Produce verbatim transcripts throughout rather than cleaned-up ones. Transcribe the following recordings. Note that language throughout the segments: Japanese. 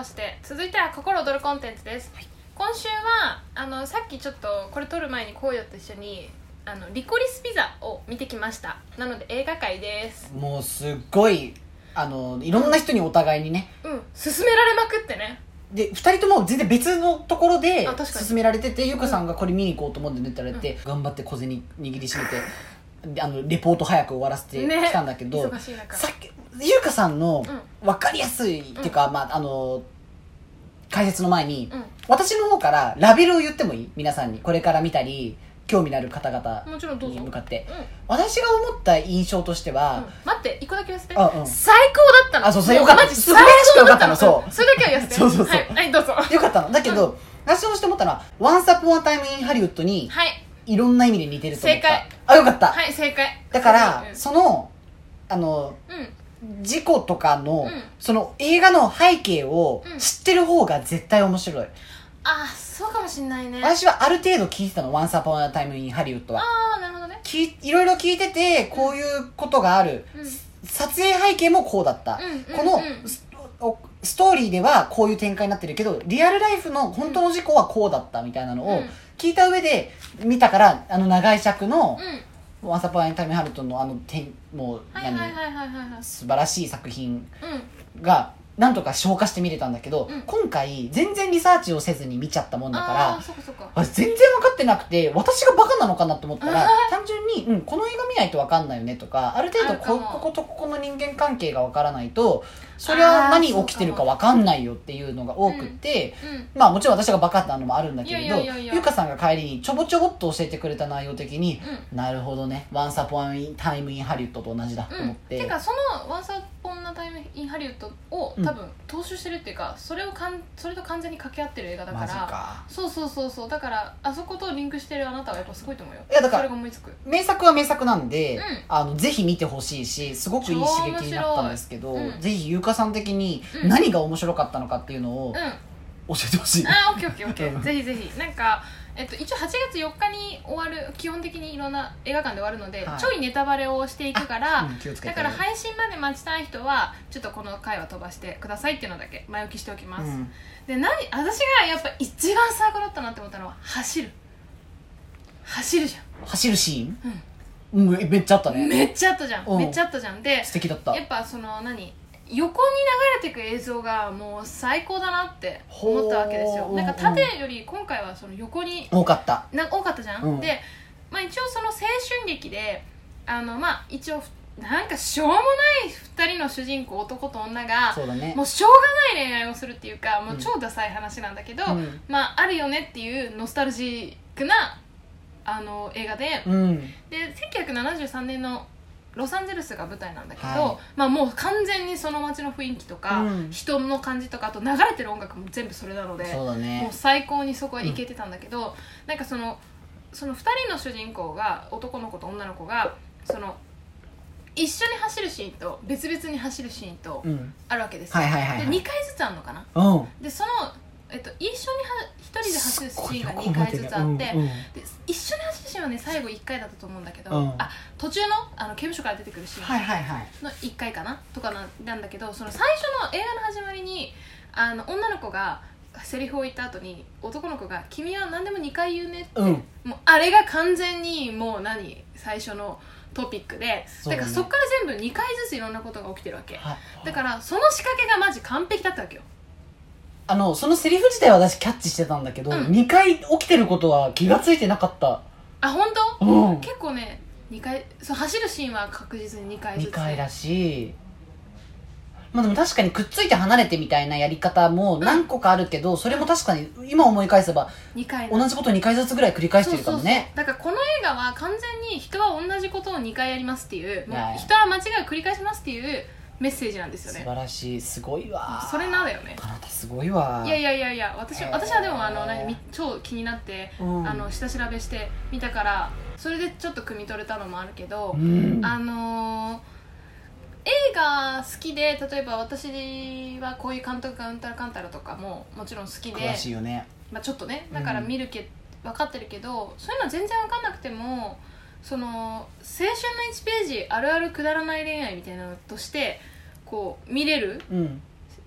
まして、続いては心躍るコンテンツです、はい、今週はあのさっきちょっとこれ撮る前にこうよと一緒にあのリコリスピザを見てきました。なので映画界です。 もうすっごいあのいろんな人にお互いにね、 うん、うん、勧められまくってね。でふたりとも全然別のところで勧められてて、ゆかさんがこれ見に行こうと思って寝たられて、うん、頑張って小銭握りしめてあのレポート早く終わらせてきたんだけど、 ね、 さっきゆかさんの分かりやすい、うん、っていうか、まあ、あの解説の前に、うん、私の方からラベルを言ってもいい？皆さんにこれから見たり興味のある方々に向かって、うん、私が思った印象としては、 うん、待って一個だけ言わせて、 あ、うん、 最高だったの。 あ、そうそう、よかった、素晴らしくよかったの。そう、 それだけは言わせて。 そうそうそう、 はい、はい、どうぞ。 よかったのだけど、うん、私として思ったのは Once Upon a Time in Hollywood に、はい、いろんな意味で似てると思った。正解。あ、よかった。 はい、正解。 だから、うん、そのあの、うん、事故とかの、うん、その映画の背景を知ってる方が絶対面白い。 あ、そうかもしんないね。 私はある程度聞いてたの、Once Upon a Time in Hollywood は。 ああ、なるほどね。 きいろいろ聞いてて、こういうことがある。うん、撮影背景もこうだった。うん、この、うん、ス, ストーリーではこういう展開になってるけど、リアルライフの本当の事故はこうだったみたいなのを聞いた上で見たから、あの長い尺の、うん、Once Upon a Time in Hollywood のあの点、もう何、素晴らしい作品が、うんなんとか消化して見れたんだけど、うん、今回全然リサーチをせずに見ちゃったもんだからあそっかそっかあ全然分かってなくて私がバカなのかなと思ったら単純に、うん、この映画見ないと分かんないよねとかある程度 こ, こことここの人間関係が分からないとそれは何起きてるか分かんないよっていうのが多くて、うんうん、まあもちろん私がバカなのもあるんだけれどゆかさんが帰りにちょぼちょぼっと教えてくれた内容的に、うん、なるほどね Once Upon a Time in Hollywood と同じだと思って、 うん、てかその Once Upon a Time in Hollywood を多分踏襲してるっていうかそれをかんそれと完全に掛け合ってる映画だからマジかそうそうそうそうだからあそことリンクしてるあなたはやっぱすごいと思うよ。 いやだからそれが思いつく名作は名作なんで、うん、あのぜひ見てほしいしすごくいい刺激になったんですけど、うん、ぜひゆうかさん的に何が面白かったのかっていうのを教えてほしい、うん、 あオッケーオッケーオッケーぜひぜひなんかえっと、一応はちがつよっかに終わる基本的にいろんな映画館で終わるので、はい、ちょいネタバレをしていくから、うん、だから配信まで待ちたい人はちょっとこの回は飛ばしてくださいっていうのだけ前置きしておきます、うん、で何私がやっぱ一番最高だったなって思ったのは走る走るじゃん走るシーン、うんうん、めっちゃあったねめっちゃあったじゃん、うん、めっちゃあったじゃんで素敵だったやっぱその何横に流れていく映像がもう最高だなって思ったわけですよ。なんか縦より今回はその横に多かったな多かったじゃん、うん、で、まあ、一応その青春劇であのまあ一応なんかしょうもないふたりの主人公男と女がそうだ、ね、 もうしょうがない恋愛をするっていうかもう超ダサい話なんだけど、うん、まああるよねっていうノスタルジックなあの映画で、うん、でせんきゅうひゃくななじゅうさんねんのロサンゼルスが舞台なんだけど、はい、まあもう完全にその街の雰囲気とか、うん、人の感じとかあと流れてる音楽も全部それなのでそうだ、ね、 もう最高にそこは行けてたんだけど、うん、なんかそのそのふたりの主人公が男の子と女の子がその一緒に走るシーンと別々に走るシーンとあるわけですよ、 うんはいはいはいはい、 でにかいずつあるのかな、 うん、 でそのえっと、一緒にはひとりで走るシーンがにかいずつあって、うんうん、で一緒に走るシーンはね最後いっかいだったと思うんだけど、うん、あ途中の、あの刑務所から出てくるシーンのいっかいかなとかな、なんだけどその最初の映画の始まりにあの女の子がセリフを言った後に男の子が「君は何でもにかい言うね」って、うん、もうあれが完全にもう何最初のトピックで、ね、だからそっから全部にかいずついろんなことが起きてるわけ、はい、だからその仕掛けがマジ完璧だったわけよ。 あのそのセリフ自体は私キャッチしてたんだけど、うん、にかい起きてることは気がついてなかった。 あ本当、 うん、 結構ねにかいそう走るシーンは確実ににかいずつにかいだし、まあでも確かにくっついて離れてみたいなやり方も何個かあるけど、うん、それも確かに今思い返せばにかい同じことをにかいずつぐらい繰り返してるかもね。 そうそうそうだからこの映画は完全に人は同じことをにかいやりますっていうもう人は間違いを繰り返しますっていうメッセージなんですよね。 素晴らしいすごいわそれなんだよね。 あなたすごいわ。 いやいやいやいや私私はでもあの何超気になって、うん、あの下調べしてみたからそれでちょっと汲み取れたのもあるけど、うん、あのー、映画好きで例えば私はこういう監督がうんたらかんたらとかももちろん好きで詳しいよね、 まあ、ちょっとねだから見るけ、うん、分かってるけどそういうのは全然分かんなくてもその青春のいちページあるあるくだらない恋愛みたいなのとしてこう見れる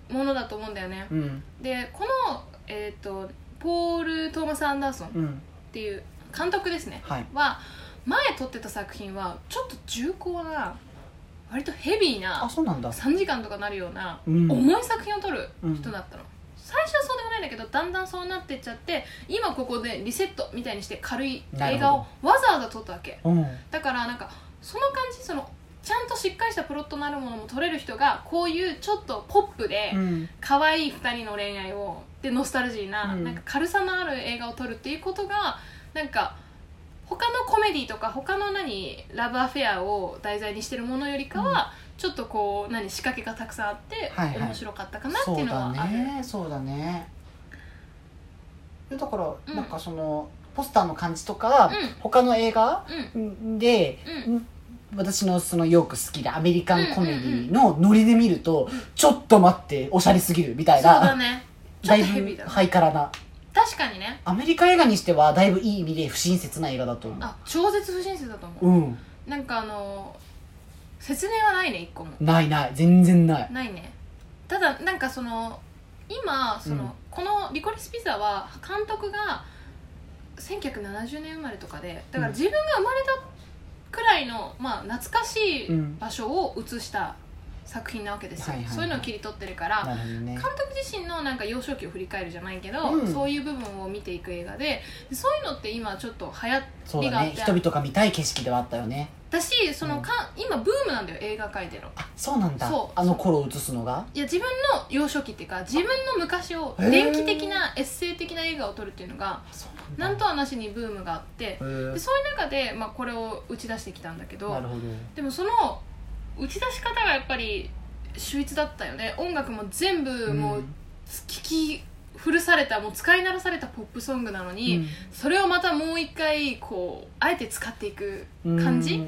ものだと思うんだよね、うん、でこの、えー、とポール・トーマス・アンダーソンっていう監督ですね、はい、は前撮ってた作品はちょっと重厚な割とヘビーなあそうなんださんじかんとかなるような重い作品を撮る人だったの、うん、最初はそうでもないんだけどだんだんそうなってっちゃって今ここでリセットみたいにして軽い映画をわざわざ撮ったわけ、うん、だからなんかその感じそのちゃんとしっかりしたプロットのあるものも撮れる人がこういうちょっとポップで可愛いふたりの恋愛をでノスタルジーな、うん、なんか軽さのある映画を撮るっていうことがなんか他のコメディとか他の何ラブアフェアを題材にしてるものよりかは、うん、ちょっとこう何仕掛けがたくさんあって、はいはい、面白かったかなっていうのはある。 そうだねそうだねだから、うん、なんかそのポスターの感じとか、うん、他の映画、うん、で、うん、私のそのよく好きなアメリカンコメディのノリで見ると、うんうんうん、ちょっと待っておしゃれすぎるみたいなそうだねちょっとヘビーだねハイカラな確かにねアメリカ映画にしてはだいぶいい意味で不親切な映画だと思う。 あ超絶不親切だと思う、うん、なんかあの説明はないね一個もないない全然ないないねただなんかその今その、うん、このリコリスピザは監督がせんきゅうひゃくななじゅうねん生まれとかでだから自分が生まれたくらいの、まあ、懐かしい場所を映した作品なわけですよ、はいはいはい、そういうのを切り取ってるから、ね、監督自身のなんか幼少期を振り返るじゃないけど、うん、そういう部分を見ていく映画でそういうのって今ちょっと流行りがあって、 ね、人々が見たい景色ではあったよねだしそのか、うん、今ブームなんだよ映画界でのあそうなんだそうあの頃映すのがいや自分の幼少期っていうか自分の昔を電気的なエッセイ的な映画を撮るっていうのがなんとはなしにブームがあってでそういう中で、まあ、これを打ち出してきたんだけど、 なるほどでもその打ち出し方がやっぱり秀逸だったよね音楽も全部もう聴き古されたもう使い慣らされたポップソングなのに、うん、それをまたもう一回こうあえて使っていく感じ、うんうん、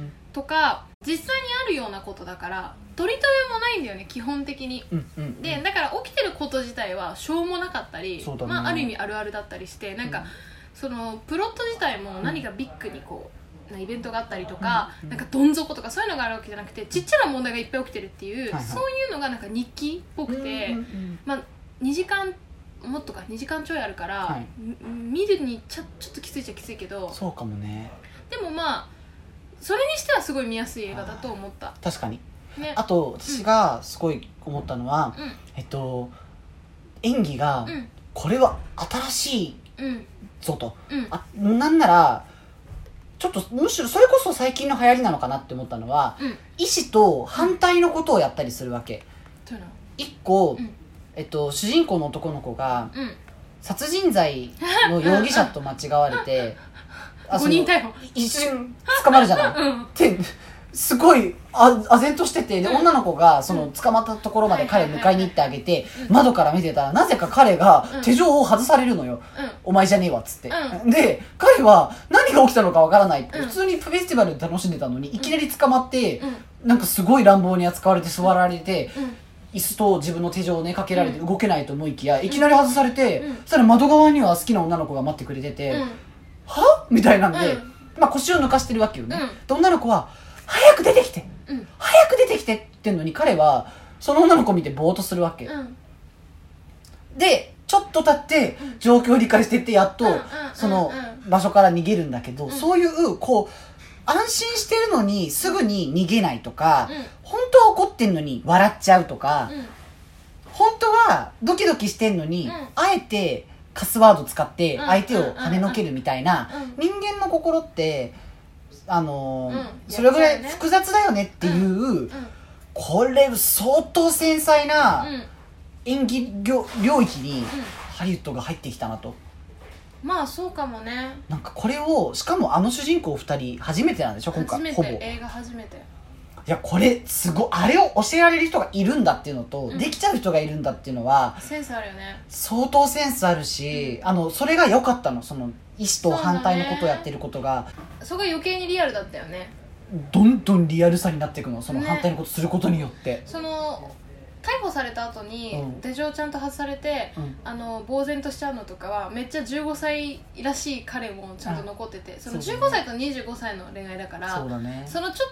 とか実際にあるようなことだから取り留めもないんだよね基本的に、うんうんうん、でだから起きてること自体はしょうもなかったり、ねまあ、ある意味あるあるだったりしてなんか、うん、そのプロット自体も何かビッグにこうイベントがあったりとか、うん、なんかどん底とかそういうのがあるわけじゃなくてちっちゃな問題がいっぱい起きてるっていう、はいはい、そういうのがなんか日記っぽくて、うんうんうん、まあにじかんもっとかにじかんちょいあるから、はい、見るにちょ、ちょっときついっちゃきついけどそうかもねでもまあそれにしてはすごい見やすい映画だと思った確かに、ね、あと私がすごい思ったのは、うん、えっと演技が、うん、これは新しいぞと、うん、あなんならちょっとむしろそれこそ最近の流行りなのかなって思ったのは、うん、意思と反対のことをやったりするわけ、うん、一個、うんえっと、主人公の男の子が、うん、殺人罪の容疑者と間違われてごにん逮捕一瞬捕まるじゃない、うん、ですごいあ唖然としててで、うん、女の子がその捕まったところまで彼を迎えに行ってあげて、うん、窓から見てたらなぜか彼が手錠を外されるのよ、うん、お前じゃねえわっつって、うん、で彼は何が起きたのかわからないって、うん、普通にフェスティバルで楽しんでたのにいきなり捕まって、うん、なんかすごい乱暴に扱われて座られて、うん椅子と自分の手錠をねかけられて動けないと思いきや、うん、いきなり外されて、うん、そしたら窓側には好きな女の子が待ってくれてて、うん、はみたいなんで、うんまあ、腰を抜かしてるわけよね、うん、で女の子は早く出てきて、うん、早く出てきてって言うのに彼はその女の子を見てぼーっとするわけ、うん、でちょっと経って状況を理解してってやっと、うん、その場所から逃げるんだけど、うん、そういうこう安心してるのにすぐに逃げないとか、うん、本当は怒ってんのに笑っちゃうとか、うん、本当はドキドキしてんのに、うん、あえてカスワード使って相手を跳ねのけるみたいな、うん、人間の心ってあのーうん、それぐらい複雑だよねっていう、うんうん、これ相当繊細な演技領域にハリウッドが入ってきたなと。 まあそうかもねなんかこれをしかもあの主人公ふたり初めてなんでしょ今回初めて映画初めていやこれすごいあれを教えられる人がいるんだっていうのと、うん、できちゃう人がいるんだっていうのはセンスあるよね相当センスあるし、うん、あのそれが良かったのその意思と反対のことをやってることがそ,、ね、そこが余計にリアルだったよねどんどんリアルさになっていくのその反対のことすることによって、ね、 その逮捕された後に手錠ちゃんと外されて、うん、あの呆然としちゃうのとかはめっちゃじゅうごさいらしい彼もちゃんと残っててそのじゅうごさいとにじゅうごさいの恋愛だからそうだ、ね、 そのちょっと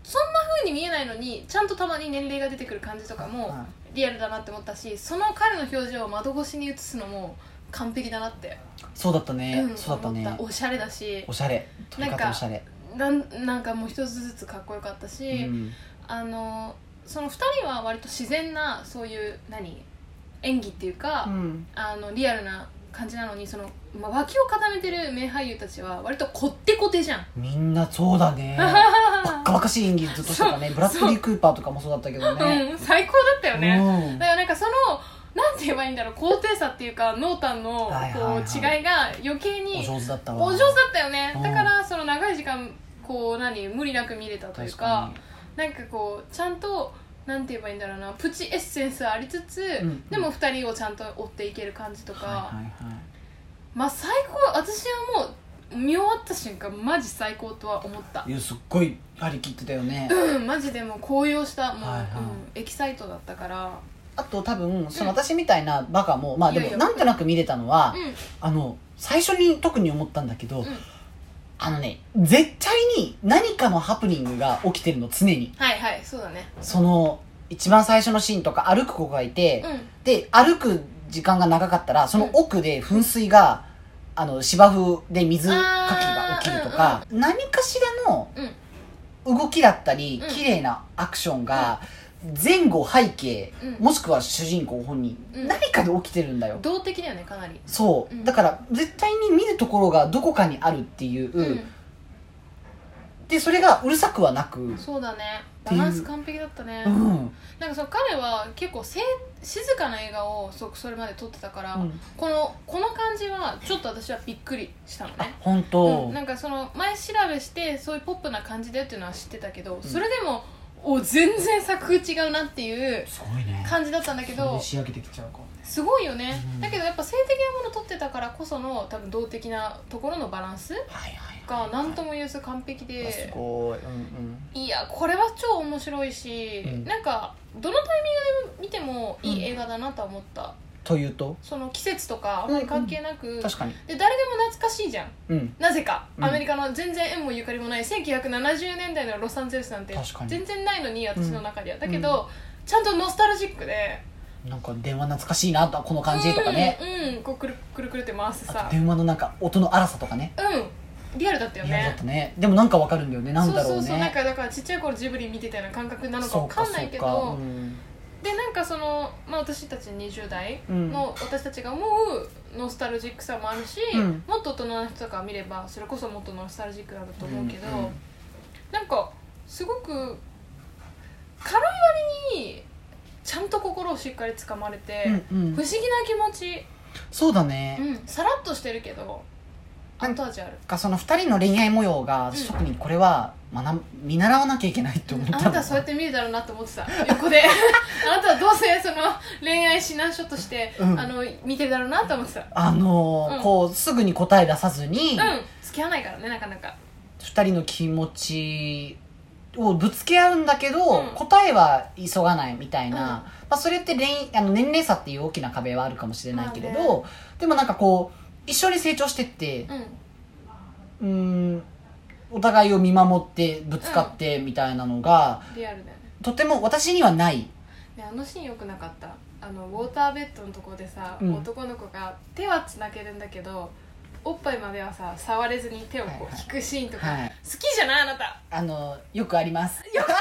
そんな風に見えないのにちゃんとたまに年齢が出てくる感じとかもリアルだなって思ったし、その彼の表情を窓越しに映すのも完璧だなって。 そうだったね、 うん、 そうだったね。 おしゃれだし、 おしゃれ、とにかくおしゃれなん か, なんかもう一つずつかっこよかったし、うん、あのそのふたりは割と自然なそういう何演技っていうか、うん、あのリアルな感じなのに、その、まあ、脇を固めてる名俳優たちは割とこってこてじゃん。 みんなそうだねバカバカしい演技ずっとしてたね。ブラッドリー・クーパーとかもそうだったけどね、 うん、最高だったよね、うん、だからなんかそのなんて言えばいいんだろう、高低差っていうか濃淡のこう違いが余計にお上手だったわ。 お上手だったよね、うん、だからその長い時間こう何無理なく見れたというか、なんかこうちゃんとなんて言えばいいんだろうな、プチエッセンスありつつ、うんうん、でもふたりをちゃんと追っていける感じとか、はいはいはい、まあ最高。私はもう見終わった瞬間マジ最高とは思った。 いやすっごい張り切ってたよね。 うんマジでもう高揚した、もう、はいはい、うん、エキサイトだったから。 あと多分その私みたいなバカも、うん、まあでもなんとなく見れたのは、うん、あの最初に特に思ったんだけど、うん、あのね絶対に何かのハプニングが起きてるの、常に。 はいはい、そうだね。 その一番最初のシーンとか歩く子がいて、うん、で歩く時間が長かったらその奥で噴水が、うん、あの芝生で水かきが起きるとか、うんうん、何かしらの動きだったり、うん、綺麗なアクションが、うん前後背景、うん、もしくは主人公本人、うん、何かで起きてるんだよ。 動的だよねかなり。 そう、うん、だから絶対に見るところがどこかにあるっていう、うん、でそれがうるさくはなく。 そうだね、バランス完璧だったね、うん、なんかその彼は結構せ静かな映画を そ, それまで撮ってたから、うん、このこの感じはちょっと私はびっくりしたのね。 本当、 うん、なんかその前調べしてそういうポップな感じでっていうのは知ってたけど、それでもお全然作風違うなっていう感じだったんだけど、 仕上げてきちゃうかもね。 すごいよね、うん、だけどやっぱ性的なもの撮ってたからこその多分動的なところのバランスが何とも言えず完璧で、 すごい、うんうん、 いやこれは超面白いし、うん、なんかどのタイミングで見てもいい映画だなとは思った、うんというとその季節とかあんまり関係なく、うんうん、 確かにで誰でも懐かしいじゃん、うん、なぜか、うん、アメリカの全然縁もゆかりもないせんきゅうひゃくななじゅうねんだいのロサンゼルスなんて全然ないのに私の中では、うん、だけど、うん、ちゃんとノスタルジックでなんか電話懐かしいなこの感じとかね、 うん、うん、こうくるくるくるって回すさ、 電話のなんか音の荒さとかね、 うんリアルだったよね。 リアルだったね。でもなんかわかるんだよね、なんだろうね。 そうそうそう、なんかだからちっちゃい頃ジブリ見てたような感覚なのかわかんないけど、でなんかその、まあ、私たちにじゅう代の私たちが思うノスタルジックさもあるし、うん、もっと大人の人とか見ればそれこそもっとノスタルジックだと思うけど、うんうん、なんかすごく軽い割にちゃんと心をしっかりつかまれて、うんうん、不思議な気持ち。 そうだね、 うん、さらっとしてるけど後味ある。 かそのふたりの恋愛模様が、うん、特にこれは学見習わなきゃいけないって思ったの、うん、 あなたはそうやって見るだろうなと思ってた横であなたはどうせその恋愛指南書として、うん、あの見てるだろうなと思ってた。 あのーうん、こうすぐに答え出さずに、 うん付き合わないからねなかなかふたりの気持ちをぶつけ合うんだけど、うん、答えは急がないみたいな、うんまあ、それって恋あの年齢差っていう大きな壁はあるかもしれないけれど、まあね、でもなんかこう一緒に成長してって、うん、うーんお互いを見守ってぶつかってみたいなのが、 うん、リアルだよね。 とても私にはない。 であのシーンよくなかった。あのウォーターベッドのところでさ、うん、男の子が手はつなげるんだけどおっぱいまではさ触れずに手をこう引くシーンとか、はいはい、好きじゃないあなた。 あのよくあります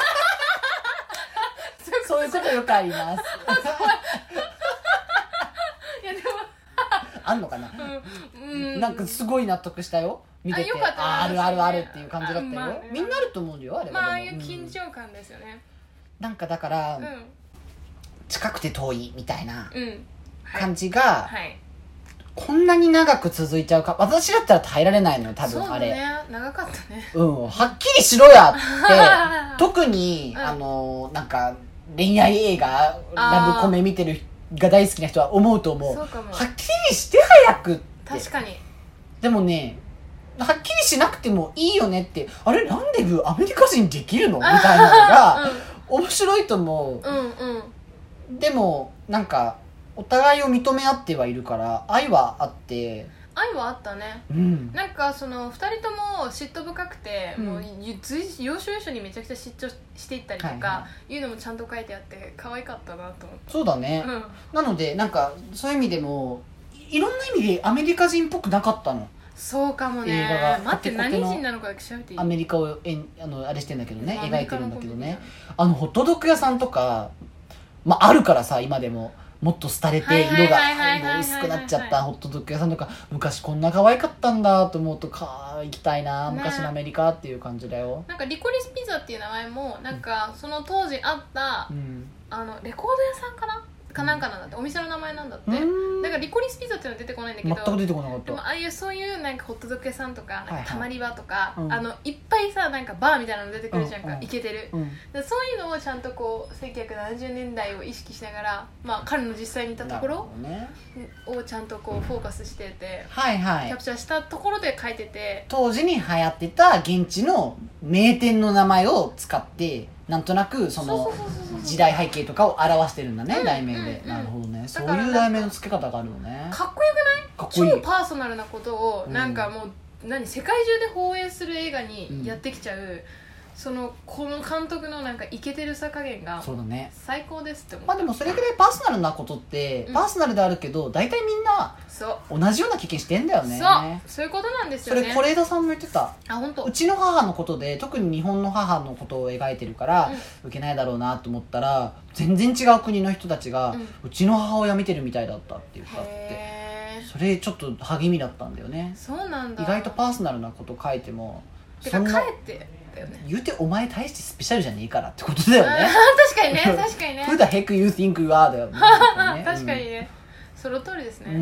そういうことよくありますいやでもあんのかな、うんうん、なんかすごい納得したよ見てて。 あ, よかった、 あ, あるあるあるっていう感じだったよ、まあね、みんなあると思うよあれは。 まあああいう緊張感ですよね、 うん、なんかだから、うん、近くて遠いみたいな感じが、 うんはいはい、 こんなに長く続いちゃうか。私だったら耐えられないのよ多分。 そうだね、 あれ長かったね。 うんはっきりしろやって特に、うん、あのなんか恋愛映画ラブコメ見てるが大好きな人は思うと思う。 そうかも。 はっきりして早くって。 確かに。でもねはっきりしなくてもいいよねって。あれランデブーアメリカ人できるのみたいなのが、うん、面白いと思う、うんうん、でもなんかお互いを認め合ってはいるから愛はあって。 愛はあったね、 うん、 なんかそのふたりとも嫉妬深くて、うん、もう随要所要所にめちゃくちゃ嫉妬していったりとか、はいはい、いうのもちゃんと書いてあって可愛かったなと思って。 そうだね、うん、なのでなんかそういう意味でもいろんな意味でアメリカ人っぽくなかったの。 そうかもね。映画が待って何人なのかだけ調べていい？ アメリカをえんあのあれしてんだけどね、描いてるんだけどね、あのホットドッグ屋さんとか、まあ、あるからさ今でももっと廃れて色が薄くなっちゃったホットドッグ屋さんとか、昔こんな可愛かったんだと思うとか行きたいな、昔のアメリカっていう感じだよ。 なんかリコリスピザっていう名前もなんかその当時あった、うん、あのレコード屋さんかなかなんかなんだって、お店の名前なんだって。だからリコリスピザっていうのは出てこないんだけど、 全く出てこなかった。 でもああいうそういうなんかホットドッグ屋さんとか、なんかたまり場とか、はいはい、あのいっぱいさなんかバーみたいなの出てくるじゃんか、イケてる、うん、そういうのをちゃんとこうせんきゅうひゃくななじゅうねんだいを意識しながら、まあ彼の実際にいたところ、ね、をちゃんとこうフォーカスしてて、 はいはい、 キャプチャーしたところで書いてて、 当時に流行ってた現地の名店の名前を使ってなんとなくその時代背景とかを表してるんだね、題名で、うんうんうん、なるほどね。そういう題名の付け方があるのね。 かっこよくない？かっこいい。超パーソナルなことをなんかもう、うん、何世界中で放映する映画にやってきちゃう、うん、そのこの監督のなんかイケてるさ加減がそうだね、 最高ですって思った。 まあでもそれぐらいパーソナルなことって、うん、パーソナルであるけど大体みんな同じような経験してんだよね。 そうそういうことなんですよね。 それ是枝さんも言ってた。 あ、本当。 うちの母のことで特に日本の母のことを描いてるから、うん、受けないだろうなと思ったら全然違う国の人たちが、うん、うちの母親見てるみたいだったって言ったって。それちょっと励みだったんだよね。 そうなんだ。 意外とパーソナルなこと書いてもそんなてか帰ってだよね、 言うてお前大してスペシャルじゃねえからってことだよね。 確かにね確かにね。 Who the heck you think you are だよね。 確かにね、うん、その通りですね、うん、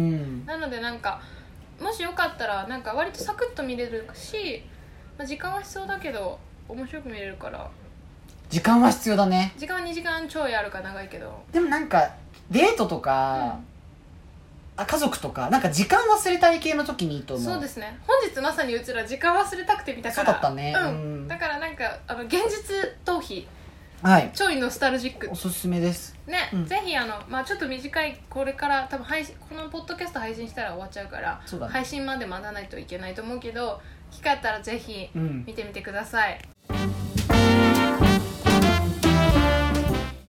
なのでなんかもしよかったらなんか割とサクッと見れるし、まあ、時間は必要だけど面白く見れるから。 時間は必要だね。 時間はにじかんちょいあるか長いけど、 でもなんかデートとか、うんあ家族とかなんか時間忘れたい系の時にいいと思う。 そうですね。本日まさにうちら時間忘れたくて見たから。 そうだったね、 うんうん、だからなんかあの現実逃避、 はい、 ちょいノスタルジック、 おすすめですね、うん、ぜひあの、まあ、ちょっと短いこれから多分配信このポッドキャスト配信したら終わっちゃうから、 そうだね、 配信まで待たないといけないと思うけど機会あったらぜひ見てみてください、うん